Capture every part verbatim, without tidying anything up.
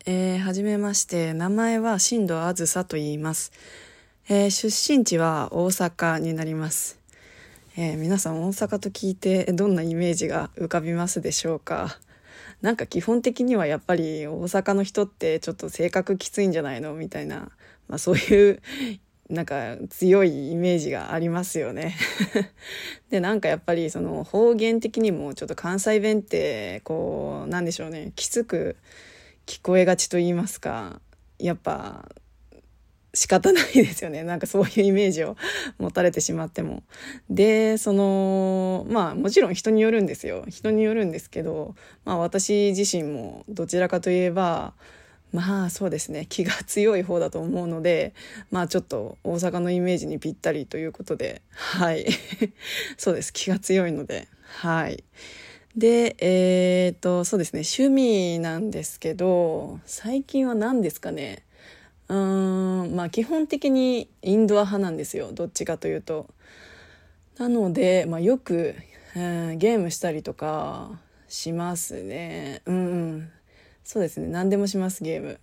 えー、はじめまして。名前は新藤あずさと言います。えー、出身地は大阪になります。えー、皆さん大阪と聞いてどんなイメージが浮かびますでしょうか。なんか基本的にはやっぱり大阪の人ってちょっと性格きついんじゃないのみたいな、まあ、そういうなんか強いイメージがありますよねでなんかやっぱりその方言的にもちょっと関西弁ってこうなんでしょうね、きつく聞こえがちと言いますか、やっぱ仕方ないですよね。なんかそういうイメージを持たれてしまっても。で、その、まあもちろん人によるんですよ。人によるんですけど、まあ私自身もどちらかといえば、まあそうですね、気が強い方だと思うので、まあちょっと大阪のイメージにぴったりということで、はい。そうです、気が強いので、はい。で、えーと、そうですね、趣味なんですけど、最近は何ですかね。うーん、まあ基本的にインドア派なんですよ。どっちかというと。なので、まあよく、えーゲームしたりとかしますね。うんうん。そうですね。何でもします、ゲーム。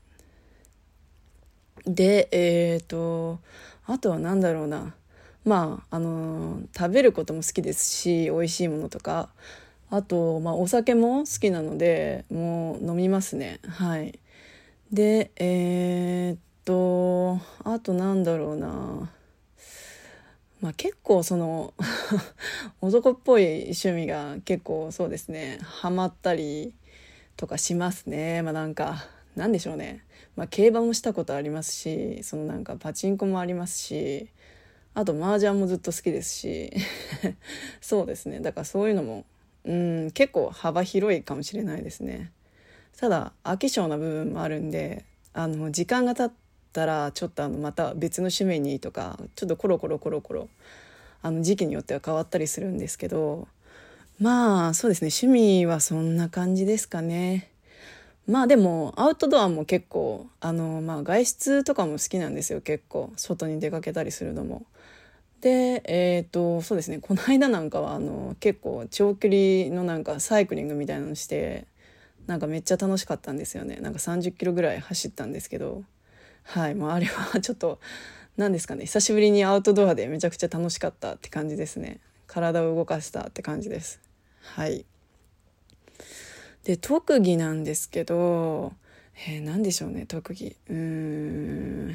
で、えーと、あとは何だろうな。まあ、あのー食べることも好きですし、美味しいものとか。あと、まあ、お酒も好きなので、もう飲みますね。はい。で、えーっと、あとなんだろうな。まあ結構その男っぽい趣味が結構そうですね、ハマったりとかしますね。まあなんか、なんでしょうね。まあ競馬もしたことありますし、そのなんかパチンコもありますし、あと麻雀もずっと好きですしそうですね。だからそういうのも、うん、結構幅広いかもしれないですね。ただ飽き性な部分もあるんで、あの時間が経ったらちょっとあのまた別の趣味にとかちょっとコロコロコロコロあの時期によっては変わったりするんですけど、まあそうですね、趣味はそんな感じですかね。まあでもアウトドアも結構あの、まあ、外出とかも好きなんですよ。結構外に出かけたりするのも。でえっとそうですね、この間なんかはあの結構長距離のなんかサイクリングみたいなのして、なんかめっちゃ楽しかったんですよね。なんかさんじゅっキロぐらい走ったんですけど、はい、もうあれはちょっと何ですかね、久しぶりにアウトドアでめちゃくちゃ楽しかったって感じですね。体を動かしたって感じです。はい。で特技なんですけど、えー、何でしょうね、特技。うーん、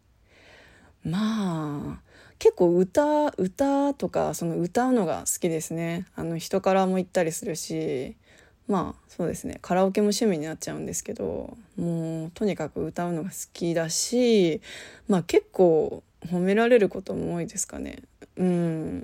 まあ結構歌歌とかその歌うのが好きですね。あの人からも行ったりするし、まあそうですね、カラオケも趣味になっちゃうんですけど、もうとにかく歌うのが好きだし、まあ結構褒められることも多いですかね。うん、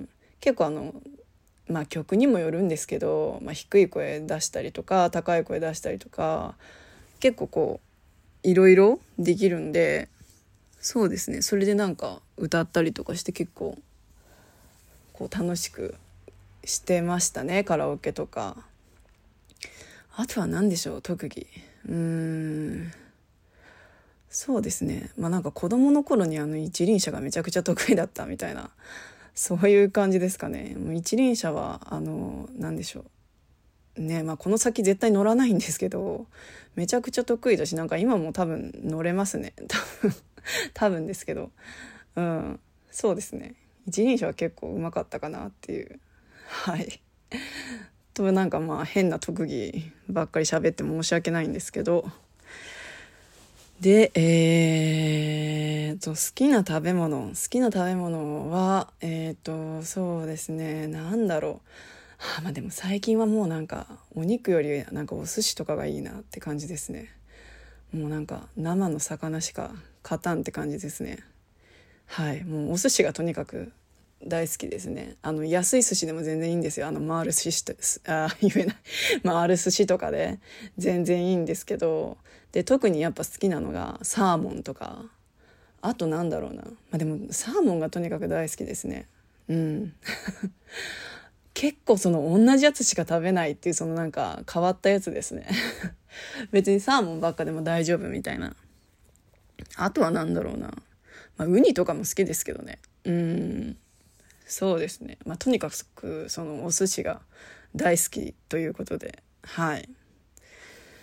結構あのまあ曲にもよるんですけど、まあ、低い声出したりとか高い声出したりとか結構こういろいろできるんで、そうですね、それでなんか歌ったりとかして結構こう楽しくしてましたね、カラオケとか。あとは何でしょう、特技。うーん、そうですね、まあなんか子供の頃にあの一輪車がめちゃくちゃ得意だったみたいな、そういう感じですかね。もう一輪車はあの何でしょうね、まあこの先絶対乗らないんですけど、めちゃくちゃ得意だし、なんか今も多分乗れますね、多分多分ですけど、うん、そうですね、一輪車は結構うまかったかなっていう。はいと、なんかまあ変な特技ばっかり喋って申し訳ないんですけど、でえーと好きな食べ物好きな食べ物はえーとそうですね、なんだろう。はあ、まあでも最近はもうなんかお肉よりなんかお寿司とかがいいなって感じですね。もうなんか生の魚しか勝たんって感じですね。はい、もうお寿司がとにかく大好きですね。あの安い寿司でも全然いいんですよ。あの回る寿司とあ言えない回る寿司とかで全然いいんですけど、で特にやっぱ好きなのがサーモンとか、あとなんだろうな、まあ、でもサーモンがとにかく大好きですね。うん結構その同じやつしか食べないっていう、そのなんか変わったやつですね別にサーモンばっかでも大丈夫みたいな。あとはなんだろうな、まあ、ウニとかも好きですけどね。うんそうですね、まあ、とにかくそのお寿司が大好きということで、はい。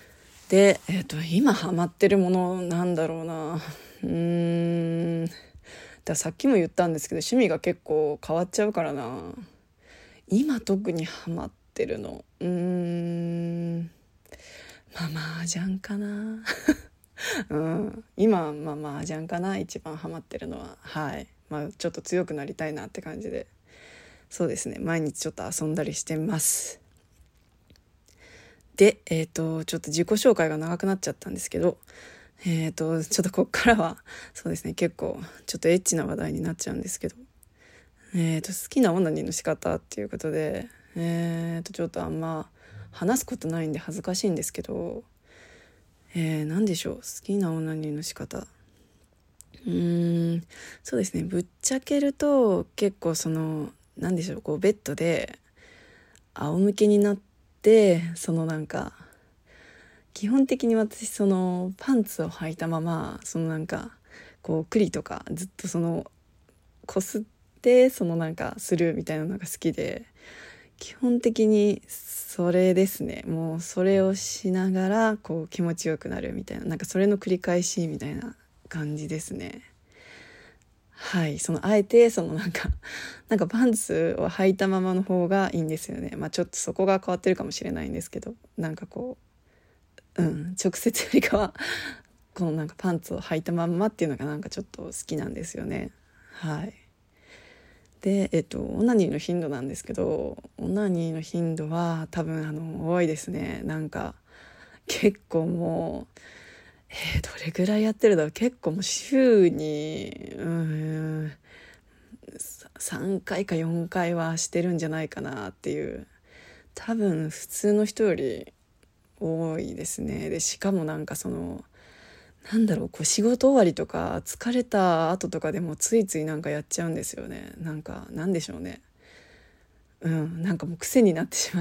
で、えっと、今ハマってるものなんだろうな。うーん。ださっきも言ったんですけど、趣味が結構変わっちゃうからな。今特にハマってるの。うーん。まあ、麻雀かな。うん。今、まあ、麻雀かな。一番ハマってるのは。はい。まあ、ちょっと強くなりたいなって感じで。そうですね。毎日ちょっと遊んだりしてます。で、えっと、ちょっと自己紹介が長くなっちゃったんですけど、えっと、ちょっとこっからは、そうですね、結構、ちょっとエッチな話題になっちゃうんですけど、えっと、好きなオナニーの仕方っていうことで、えっと、ちょっとあんま話すことないんで恥ずかしいんですけど、えー、何でしょう、好きなオナニーの仕方。うーん、そうですね、ぶっちゃけると、結構その、何でしょう、こう、ベッドで、仰向けになって、そのなんか、基本的に私そのパンツを履いたままそのなんかこうクリとかずっとそのこすってそのなんかするみたいなのが好きで、基本的にそれですね。もうそれをしながらこう気持ちよくなるみたいな、なんかそれの繰り返しみたいな感じですね。はい、そのあえてそのなんかなんかパンツを履いたままの方がいいんですよね。まあちょっとそこが変わってるかもしれないんですけど、なんかこう、うん、直接よりかはこのなんかパンツを履いたまんまっていうのがなんかちょっと好きなんですよね。はい。で、えっとオナニーの頻度なんですけど、オナニーの頻度は多分あの多いですね。なんか結構もう、えー、どれぐらいやってるだろう。結構もう週にうーんさんかいかよんかいはしてるんじゃないかなっていう、多分普通の人より多いですね。でしかもなんかそのなんだろう、こう仕事終わりとか疲れた後とかでもついついなんかやっちゃうんですよね。なんかなんでしょうね。うん、なんかもう癖になってしまって、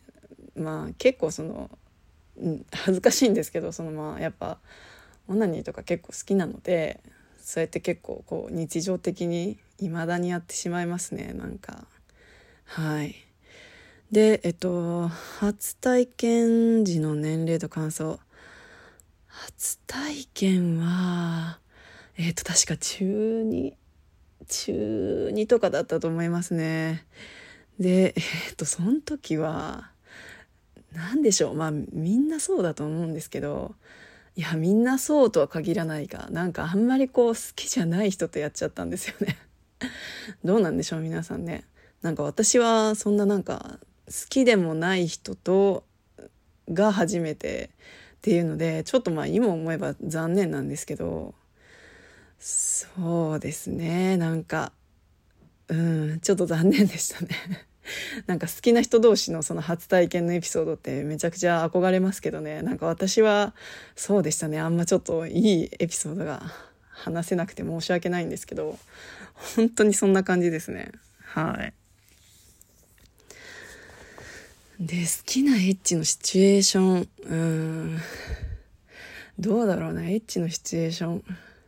まあ結構その、うん、恥ずかしいんですけど、そのまあやっぱオナニーとか結構好きなので、そうやって結構こう日常的に未だにやってしまいますね。なんかはい。で、えっと初体験時の年齢と感想。初体験は、えっと、確か中に、中にとかだったと思いますね。で、えっと、その時は、なんでしょう。まあ、みんなそうだと思うんですけど、いや、みんなそうとは限らないが、なんかあんまりこう、好きじゃない人とやっちゃったんですよね。どうなんでしょう、皆さんね。なんか私は、そんななんか、好きでもない人と、が初めてっていうので、ちょっとまあ今思えば残念なんですけど、そうですね、なんかうんちょっと残念でしたね。なんか好きな人同士のその初体験のエピソードってめちゃくちゃ憧れますけどね、なんか私はそうでしたね、あんまちょっといいエピソードが話せなくて申し訳ないんですけど、本当にそんな感じですね。はい。で、好きなエッチのシチュエーション、うーんどうだろうな、エッチのシチュエーション。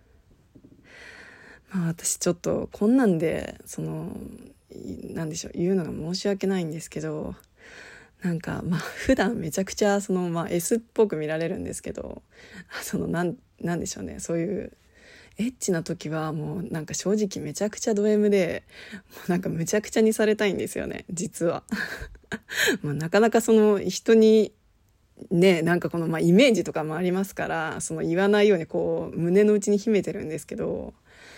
まあ私ちょっとこんなんでそのなんでしょう、言うのが申し訳ないんですけど、なんかまあ普段めちゃくちゃそのまあ S っぽく見られるんですけど、そのなんなんでしょうね、そういうエッチな時はもうなんか正直めちゃくちゃド M で、もうなんかむちゃくちゃにされたいんですよね、実は。まあなかなかその人にね、なんかこのまあイメージとかもありますから、その言わないようにこう胸の内に秘めてるんですけど、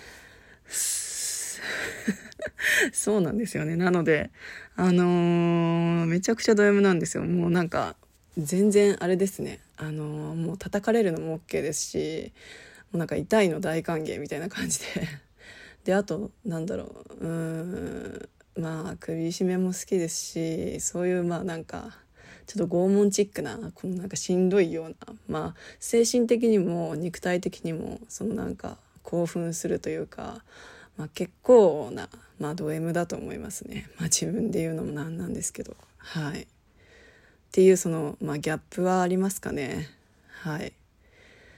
そうなんですよね。なので、あのーめちゃくちゃド M なんですよ。もうなんか、全然あれですね。あのーもう叩かれるのも OK ですし、もうなんか痛いの大歓迎みたいな感じで。で、あと、なんだろう、うーん、まあ、首絞めも好きですし、そういう、まあなんか、ちょっと拷問チックな、このなんかしんどいような、まあ、精神的にも肉体的にも、そのなんか、興奮するというか、まあ、結構な、まあ、ド M だと思いますね。まあ、自分で言うのもなんなんですけど、はい。っていうその、まあ、ギャップはありますかね。はい。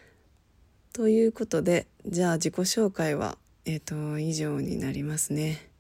ということで、じゃあ自己紹介は、えっと、以上になりますね。